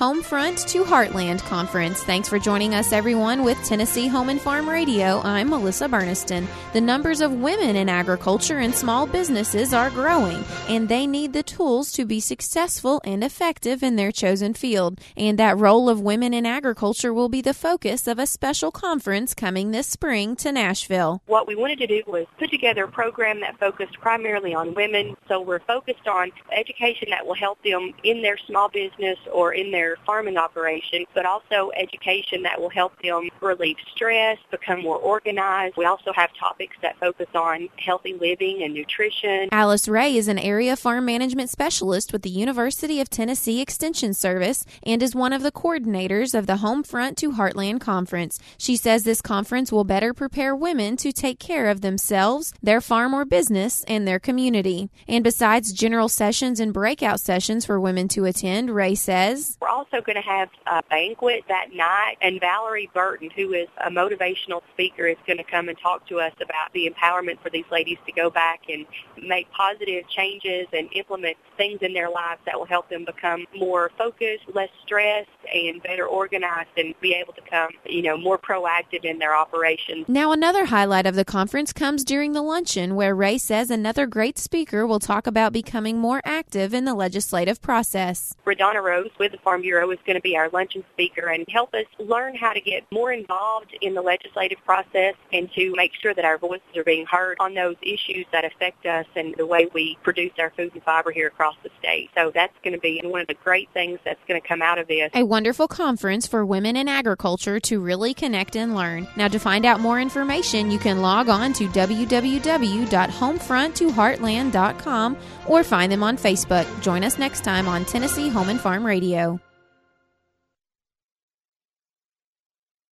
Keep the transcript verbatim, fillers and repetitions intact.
Homefront to Heartland Conference. Thanks for joining us, everyone, with Tennessee Home and Farm Radio. I'm Melissa Burniston. The numbers of women in agriculture and small businesses are growing, and they need the tools to be successful and effective in their chosen field. And that role of women in agriculture will be the focus of a special conference coming this spring to Nashville. What we wanted to do was put together a program that focused primarily on women. So we're focused on education that will help them in their small business or in their farming operation, but also education that will help them relieve stress, become more organized. We also have topics that focus on healthy living and nutrition. Alice Ray is an area farm management specialist with the University of Tennessee Extension Service and is one of the coordinators of the Homefront to Heartland Conference. She says this conference will better prepare women to take care of themselves, their farm or business, and their community. And besides general sessions and breakout sessions for women to attend, Ray says, we're also going to have a banquet that night, and Valerie Burton, who is a motivational speaker, is going to come and talk to us about the empowerment for these ladies to go back and make positive changes and implement things in their lives that will help them become more focused, less stressed, and better organized, and be able to become, you know, more proactive in their operations. Now, another highlight of the conference comes during the luncheon, where Ray says another great speaker will talk about becoming more active in the legislative process. Redonna Rose with the Farm Bureau is going to be our luncheon speaker and help us learn how to get more involved in the legislative process and to make sure that our voices are being heard on those issues that affect us and the way we produce our food and fiber here across the state. So that's going to be one of the great things that's going to come out of this. A wonderful conference for women in agriculture to really connect and learn. Now, to find out more information, you can log on to w w w dot homefront to heartland dot com or find them on Facebook. Join us next time on Tennessee Home and Farm Radio.